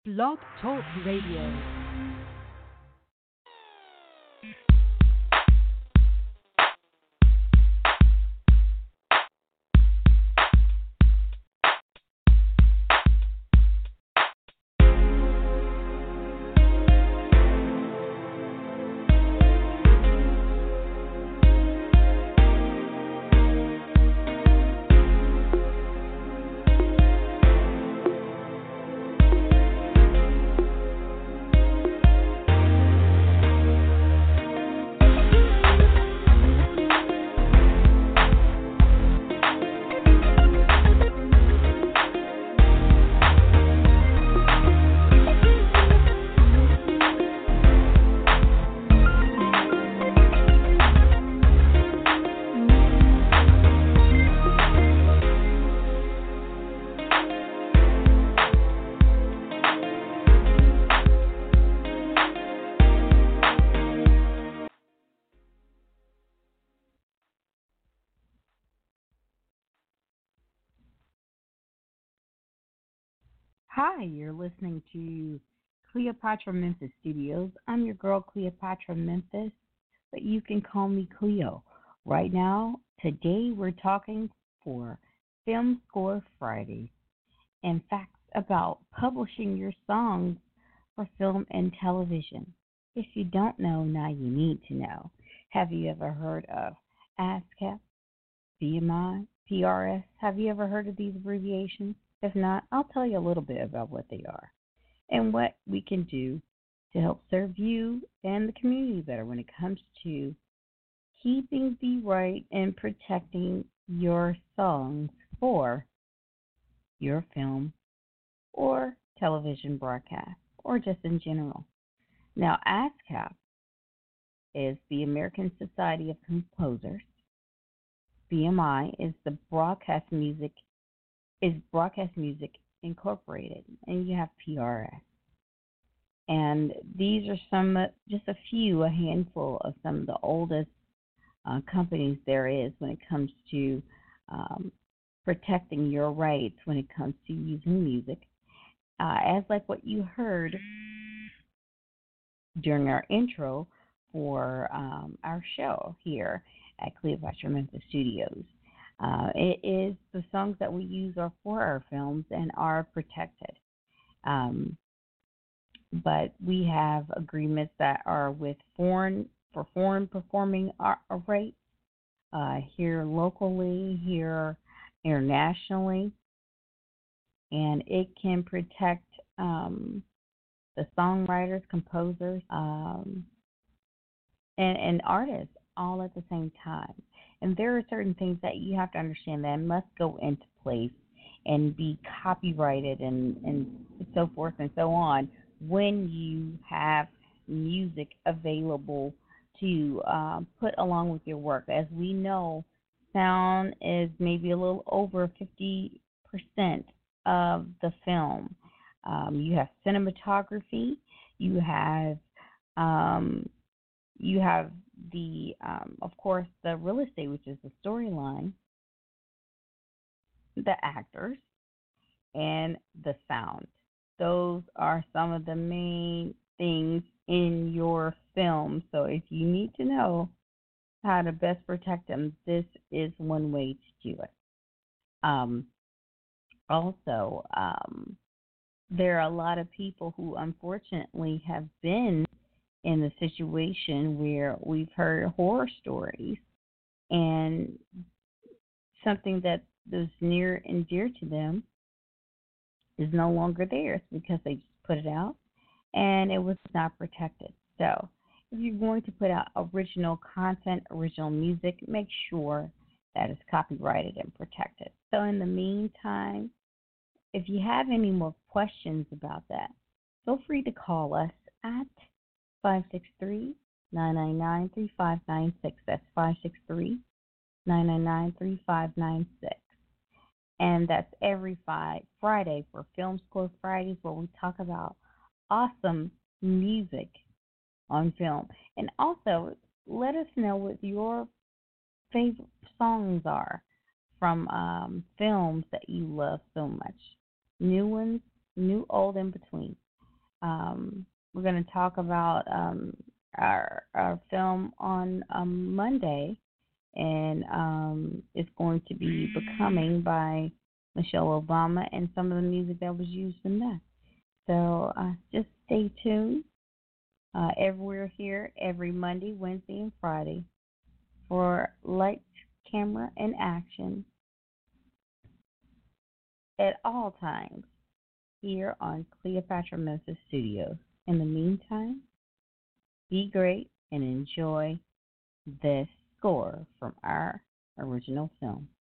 Blog Talk Radio. Hi, you're listening to Cleopatra Memphis Studios. I'm your girl, Cleopatra Memphis, but you can call me Cleo. Right now, today we're talking for Film Score Friday and facts about publishing your songs for film and television. If you don't know, now you need to know. Have you ever heard of ASCAP, BMI, PRS? Have you ever heard of these abbreviations? If not, I'll tell you a little bit about what they are and what we can do to help serve you and the community better when it comes to keeping the right and protecting your songs for your film or television broadcast or just in general. Now, ASCAP is the American Society of Composers. BMI is Broadcast Music Incorporated, and you have PRS. And these are a handful of some of the oldest companies there is when it comes to protecting your rights when it comes to using music. As like what you heard during our intro for our show here at Cleopatra Memphis Studios. It is the songs that we use are for our films and are protected. But we have agreements that are with foreign performing rights here locally, here internationally, and it can protect the songwriters, composers, and artists all at the same time. And there are certain things that you have to understand that must go into place and be copyrighted and so forth and so on when you have music available to put along with your work. As we know, sound is maybe a little over 50% of the film. You have cinematography, you have the, of course, the real estate, which is the storyline, the actors, and the sound. Those are some of the main things in your film. So if you need to know how to best protect them, this is one way to do it. Also, there are a lot of people who unfortunately have been in the situation where we've heard horror stories and something that was near and dear to them is no longer theirs because they just put it out and it was not protected. So if you're going to put out original content, original music, make sure that it's copyrighted and protected. So in the meantime, if you have any more questions about that, feel free to call us at 563-999-3596. That's 563-999-3596. And that's every Friday for Film Score Fridays, where we talk about awesome music on film. And also, let us know what your favorite songs are from films that you love so much. New ones, new, old, in between. We're going to talk about our film on Monday, and it's going to be Becoming by Michelle Obama and some of the music that was used in that. So just stay tuned. We're here every Monday, Wednesday, and Friday for Lights, Camera, and Action at all times here on Cleopatra Memphis Studios. In the meantime, be great and enjoy this score from our original film.